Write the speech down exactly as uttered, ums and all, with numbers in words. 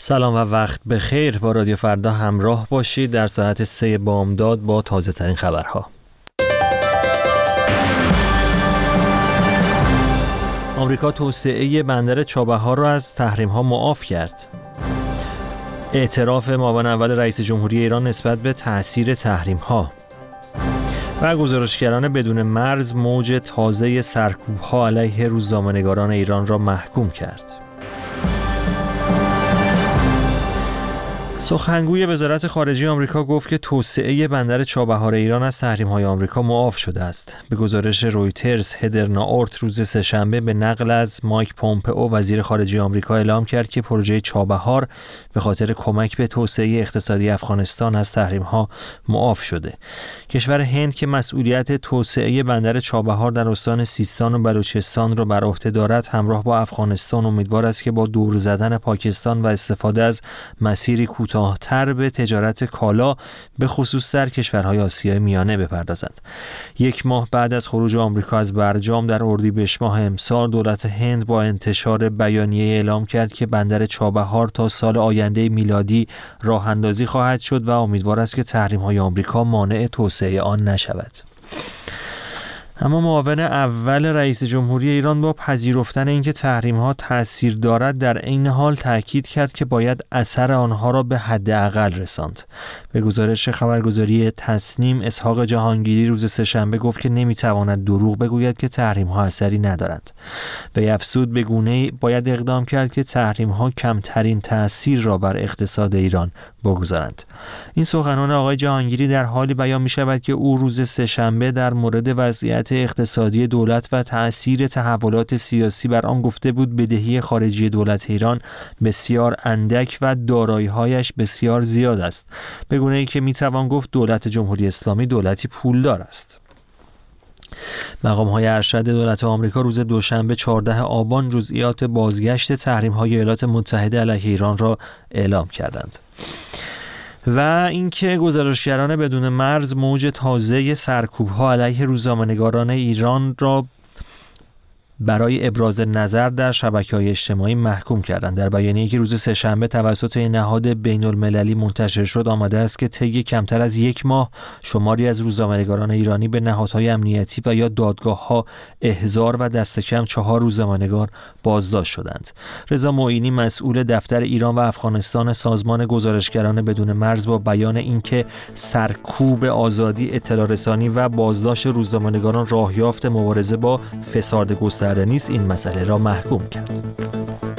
سلام و وقت بخیر. با رادیو فردا همراه باشید در ساعت سه بامداد با تازه ترین خبرها. آمریکا توسعه بندر چابهار را از تحریم‌ها معاف کرد. اعتراف معاون اول رئیس جمهوری ایران نسبت به تأثیر تحریم‌ها و گزارشگران بدون مرز موج تازه سرکوب‌ها علیه روزنامه‌نگاران ایران را محکوم کرد. سخنگوی وزارت خارجه آمریکا گفت که توسعه بندر چابهار ایران از تحریم‌های آمریکا معاف شده است. به گزارش رویترز، هدر ناورت روز سه‌شنبه به نقل از مایک پومپئو وزیر خارجه آمریکا اعلام کرد که پروژه چابهار به خاطر کمک به توسعه اقتصادی افغانستان از تحریم‌ها معاف شده. کشور هند که مسئولیت توسعه بندر چابهار در استان سیستان و بلوچستان را بر عهده دارد، همراه با افغانستان امیدوار است که با دور زدن پاکستان و استفاده از مسیری کوتاه‌تر به تجارت کالا به خصوص در کشورهای آسیای میانه بپردازند. یک ماه بعد از خروج آمریکا از برجام در اردیبهشت ماه امسال، دولت هند با انتشار بیانیه اعلام کرد که بندر چابهار تا سال آینده میلادی راه اندازی خواهد شد و امیدوار است که تحریم‌های آمریکا مانع توسعه آن نشود. اما معاون اول رئیس جمهوری ایران با پذیرفتن اینکه تحریم‌ها تأثیر دارد، در عین حال تاکید کرد که باید اثر آنها را به حداقل رساند. به گزارش خبرگزاری تصنیم، اسحاق جهانگیری روز سه‌شنبه گفت که نمی‌تواند دروغ بگوید که تحریم‌ها اثری ندارند. وی افزود به گونه‌ای باید اقدام کرد که تحریم‌ها کمترین تأثیر را بر اقتصاد ایران بگذارند. این سخنان آقای جهانگیری در حالی بیان می‌شود که او روز سه‌شنبه در مورد وضعیت اقتصادی دولت و تأثیر تحولات سیاسی بر آن گفته بود بدهی خارجی دولت ایران بسیار اندک و دارایی‌هایش بسیار زیاد است، به گونه‌ای که می‌توان گفت دولت جمهوری اسلامی دولتی پولدار است. مقام‌های ارشد دولت آمریکا روز دوشنبه چهاردهم آبان جزئیات بازگشت تحریم‌های ایالات متحده علیه ایران را اعلام کردند. و اینکه گزارشگران بدون مرز موج تازه سرکوب‌ها علیه روزنامه‌نگاران ایران را برای ابراز نظر در شبکه‌های اجتماعی محکوم کردند. در بیانیه‌ای که روز سه‌شنبه توسط نهاد بین‌المللی منتشر شد آمده است که طی کمتر از یک ماه شماری از روزنامه‌نگاران ایرانی به نهادهای امنیتی و یا دادگاه‌ها احضار و دست کم چهار روزنامه‌نگار بازداشت شدند. رضا معینی، مسئول دفتر ایران و افغانستان سازمان گزارشگران بدون مرز، با بیان اینکه سرکوب آزادی اطلاع رسانی و بازداشت روزنامه‌نگاران راهیافت مبارزه با فساد گسترده نیست، این مسئله را محکوم کرد.